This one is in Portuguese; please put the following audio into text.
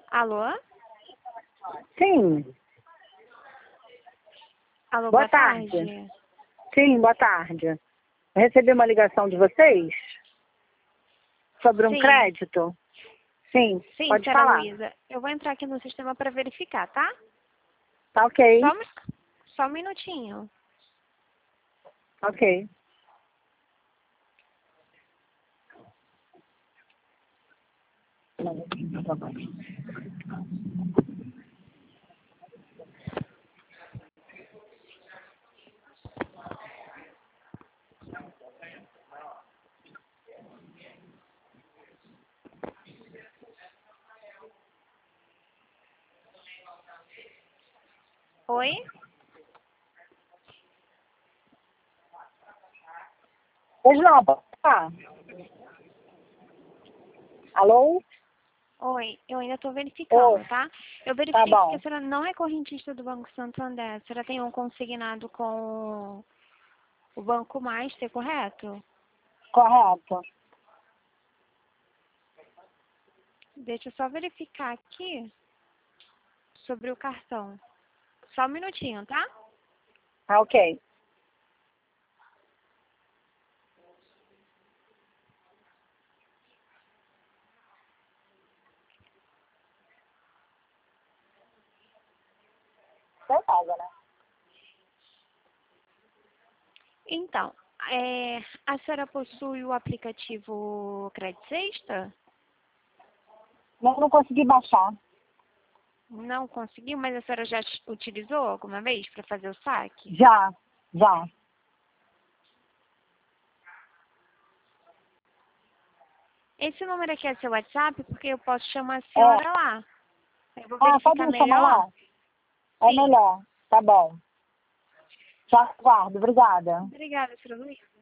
Alô? Sim. Alô, Boa boa tarde. tarde. Sim, boa tarde. Eu recebi uma ligação de vocês sobre um Sim. crédito. Sim, Sim, pode senhora falar. Luísa. Eu vou entrar aqui no sistema para verificar, tá? Tá ok. Só um minutinho. Ok. Oi? Hoje não, pode falar. Alô? Oi, eu ainda estou verificando, Oi. tá? Eu Tá verifiquei que a bom. senhora não é correntista do Banco Santander. A senhora tem um consignado com o Banco Master, correto? Correto. Deixa eu só verificar aqui sobre o cartão. Só um minutinho, tá? Tá ok. Certeza, né? Então, a senhora possui o aplicativo Crédito Sexta? Não consegui baixar. Não conseguiu, mas a senhora já utilizou alguma vez para fazer o saque? Já. Já. Esse número aqui é seu WhatsApp, porque eu posso chamar a É. senhora lá. Eu vou Pode verificar me chamar melhor. lá? É Sim. melhor. Tá bom. Já aguardo. Obrigada. Obrigada, senhora Luísa.